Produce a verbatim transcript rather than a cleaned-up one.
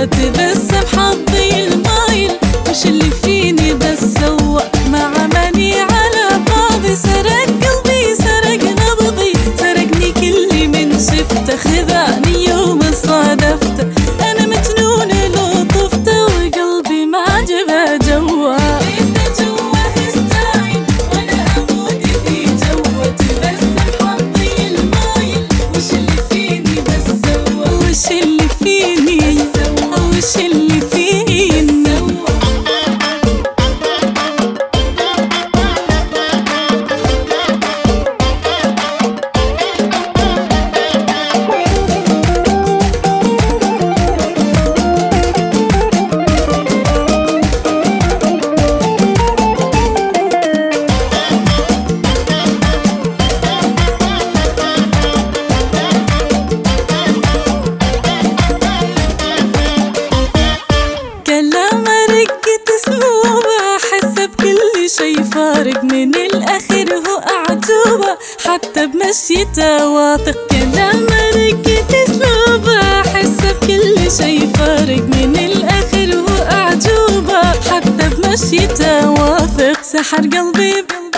جوت بس بحظي المايل، وش اللي فيني بس سوى مع عماني على بعضي. سرق قلبي سرق نبضي سرقني كل من شفته، خذاني يوم صادفته انا مجنونة لو طفته، وقلبي ما عجبه جوه. وش اللي فيني وش اللي فيني شي فارق من الأخير هو أعجوبة، حتى بمشيته واثق. كلام رقة أسلوبه أحسه بكل شي فارق من الأخير هو أعجوبة، حتى بمشيته واثق. سحر قلبي